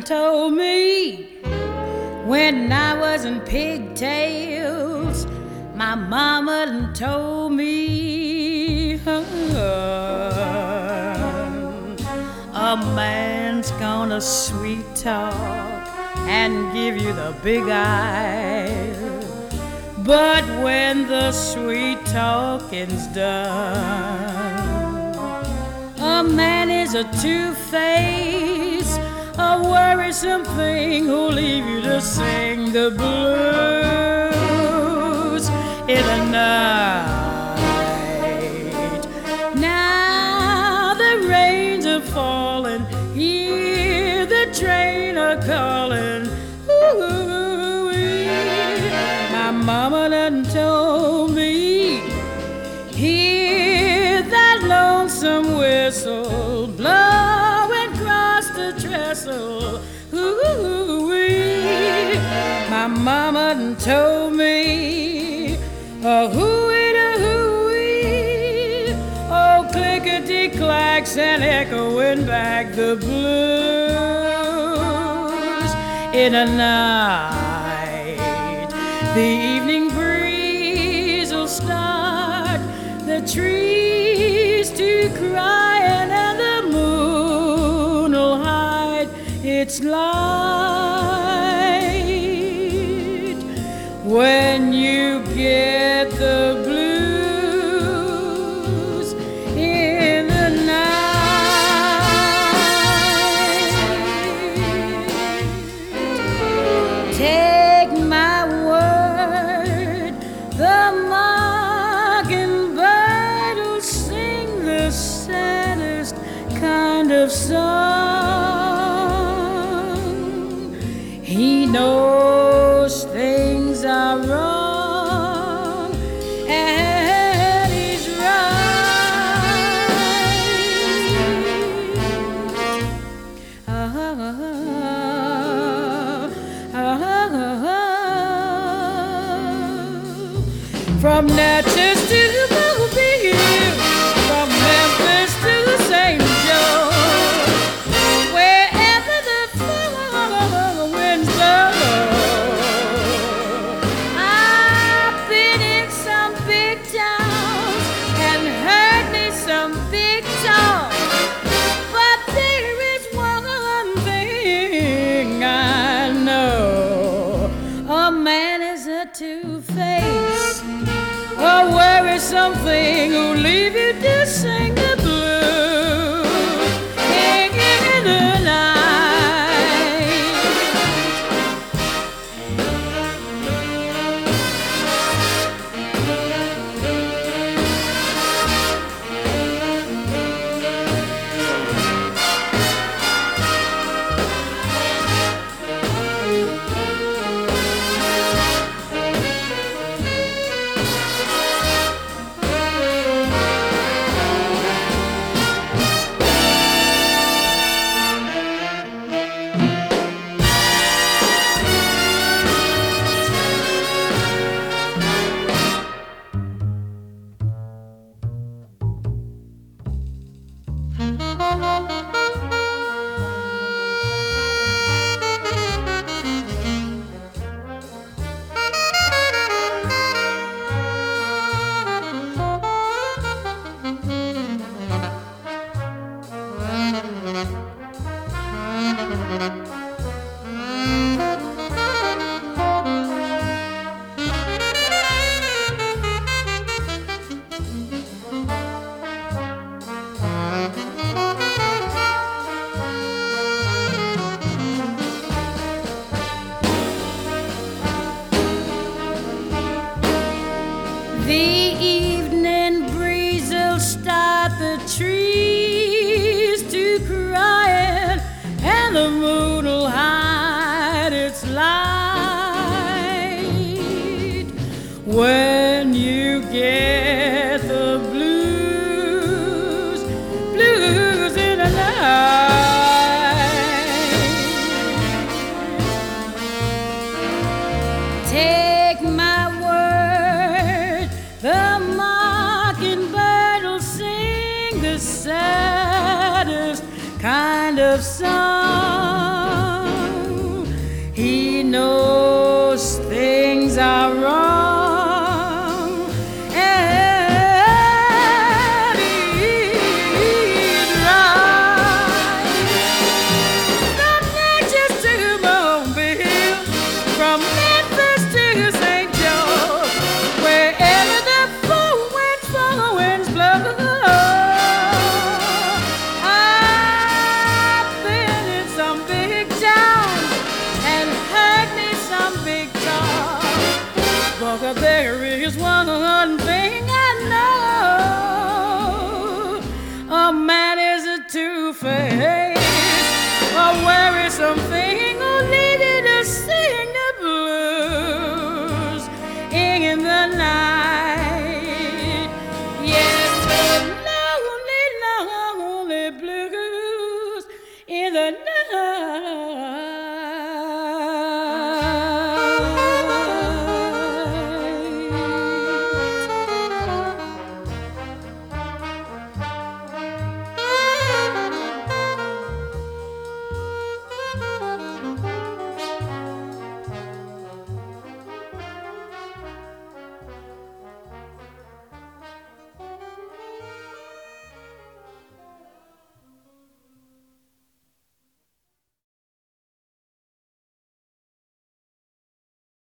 done told me when I was in pigtails. My mama done told me a man's gonna sweet talk and give you the big eye, but when the sweet talking's done, a man is a two-face, a worrisome thing who'll leave you to sing the blues in the night. Now the rains are falling, hear the train a calling. Ooh-wee. My mama done told me, hear that lonesome whistle blowing across the trestle. Ooh-wee. My mama done told me, hoo-wee-da-hoo-wee, oh, clickety-clacks and echoing back the blues in the night. The evening breeze will start the trees to crying, and the moon will hide its light when you get the blues in the night. Take my word, the mockingbird will sing the saddest kind of song. He knows things are wrong, and he's right. From Natchez to Mobile, from Memphis to St. Joe, wherever the fall winds blow, I've been in some big towns and heard me some big talk, but there is one thing I know: a man is a two-face, a worrisome thing who'll leave you to sing the blues in the night. The evening breeze will start the trees to crying, and the moon will hide its light when you get the blues, blues in the night. Take my word, the mockingbird will sing the saddest kind of song. 'cause there is one thing